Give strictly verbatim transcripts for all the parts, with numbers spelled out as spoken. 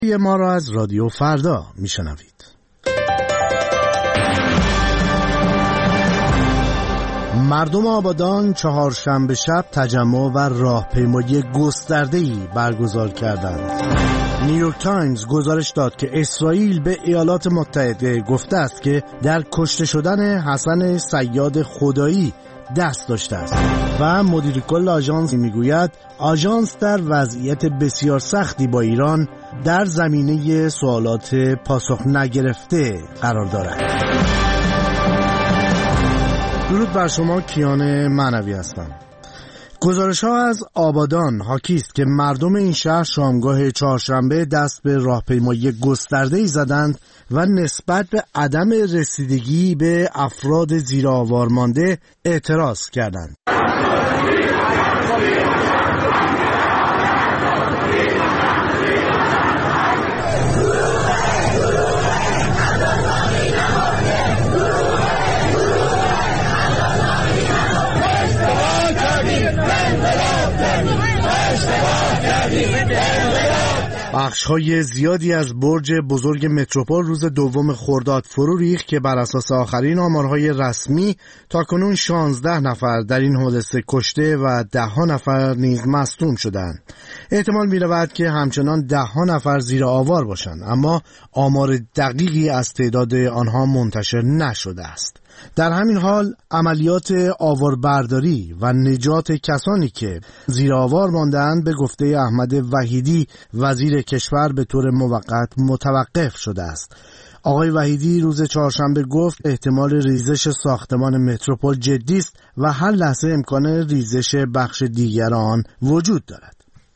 ما را از رادیو فردا میشنوید. مردم آبادان چهارشنبه شب تجمع و راهپیمایی گسترده‌ای برگزار کردند. نیویورک تایمز گزارش داد که اسرائیل به ایالات متحده گفته است که در کشته شدن حسن صیاد خدایی دست داشته است و مدیر کل آژانس میگوید آژانس در وضعیت بسیار سختی با ایران در زمینه سوالات پاسخ نگرفته قرار دارد. درود بر شما، کیان معنوی هستم. گزارش ها از آبادان حاکی است که مردم این شهر شامگاه چهارشنبه دست به راهپیمایی گسترده‌ای زدند و نسبت به عدم رسیدگی به افراد زیر آوار مانده اعتراض کردند. بخش‌های زیادی از برج بزرگ متروپول روز دوم خرداد فرو ریخت که بر اساس آخرین آمارهای رسمی تاکنون شانزده نفر در این حادثه کشته و ده ها نفر نیز مصدوم شدند. احتمال می‌رود که همچنان ده ها نفر زیر آوار باشند، اما آمار دقیقی از تعداد آنها منتشر نشده است. در همین حال عملیات آواربرداری و نجات کسانی که زیر آوار مانده‌اند به گفته احمد وحیدی وزیر کشور به طور موقت متوقف شده است. آقای وحیدی روز چهارشنبه گفت احتمال ریزش ساختمان متروپول جدی است و هر لحظه امکان ریزش بخش دیگر آن وجود دارد.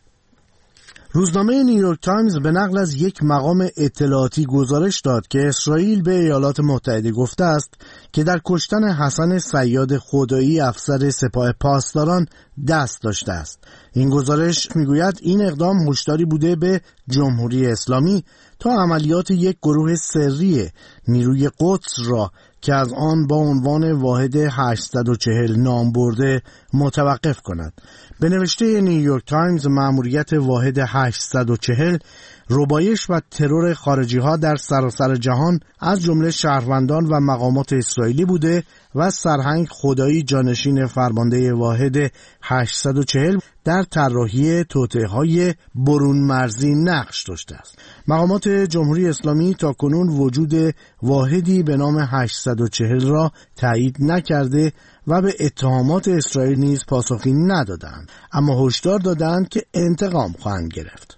روزنامه نیویورک تایمز به نقل از یک مقام اطلاعاتی گزارش داد که اسرائیل به ایالات متحده گفته است که در کشتن حسن صیاد خدایی افسر سپاه پاسداران دست داشته است. این گزارش میگوید این اقدام هشداری بوده به جمهوری اسلامی تا عملیات یک گروه سری نیروی قدس را که از آن با عنوان واحد هشتصد و چهل نام برده متوقف کند. به نوشته نیویورک تایمز مأموریت واحد هشتصد و چهل ربایش و ترور خارجی ها در سراسر جهان از جمله شهروندان و مقامات اسرائیلی بوده و سرهنگ خدایی جانشین فرمانده واحد هشتصد و چهل در طراحی توطئه‌های برون مرزی نقش داشته است. مقامات جمهوری اسلامی تاکنون وجود واحدی به نام هشتصد و چهل را تایید نکرده و به اتهامات اسرائیل نیز پاسخی ندادند، اما هشدار دادند که انتقام خواهند گرفت.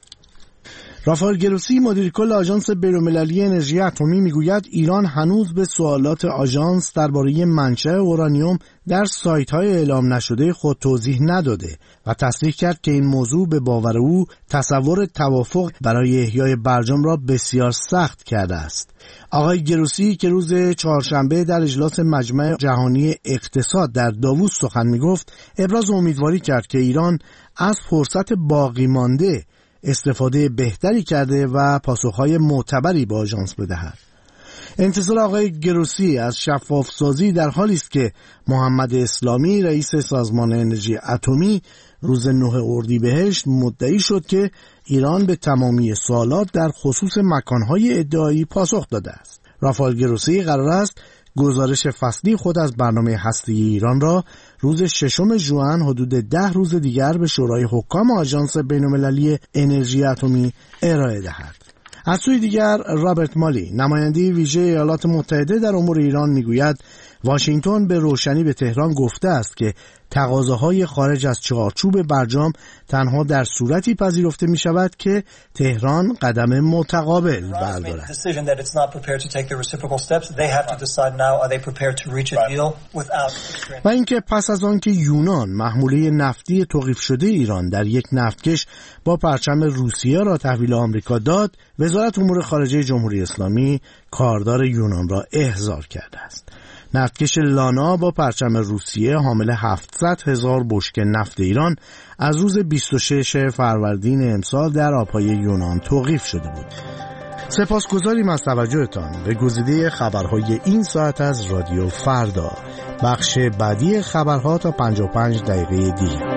رافائل گروسی مدیر کل آژانس بین‌المللی انرژی اتمی میگوید ایران هنوز به سوالات آژانس درباره منشأ اورانیوم در سایت‌های اعلام نشده خود توضیح نداده و تصریح کرد که این موضوع به باور او تصور توافق برای احیای برجام را بسیار سخت کرده است. آقای گروسی که روز چهارشنبه در اجلاس مجمع جهانی اقتصاد در داووس سخن میگفت، ابراز امیدواری کرد که ایران از فرصت باقی مانده استفاده بهتری کرده و پاسخهای معتبری به آژانس بدهد. انتظار آقای گروسی از شفاف سازی در حالی است که محمد اسلامی رئیس سازمان انرژی اتمی روز نه اردیبهشت مدعی شد که ایران به تمامی سوالات در خصوص مکانهای ادعایی پاسخ داده است. رافائل گروسی قرار است گزارش فصلی خود از برنامه هسته‌ای ایران را روز ششم ژوئن حدود ده روز دیگر به شورای حکام آژانس بین‌المللی انرژی اتمی ارائه دهد. از سوی دیگر رابرت مالی نماینده ویژه ایالات متحده در امور ایران میگوید واشنگتن به روشنی به تهران گفته است که تقاضاهای خارج از چارچوب برجام تنها در صورتی پذیرفته می شود که تهران قدم متقابل بردارد. و اینکه پس از آن که یونان محموله نفتی توقیف شده ایران در یک نفتکش با پرچم روسیه را تحویل آمریکا داد، وزارت امور خارجه جمهوری اسلامی کاردار یونان را احضار کرده است. نفتکش لانا با پرچم روسیه حامل هفتصد هزار بشکه نفت ایران از روز بیست و ششم فروردین امسال در آبهای یونان توقیف شده بود. سپاسگزاریم از توجهتان به گزیده خبرهای این ساعت از رادیو فردا. بخش بعدی خبرها تا پنجاه و پنج دقیقه دیگر.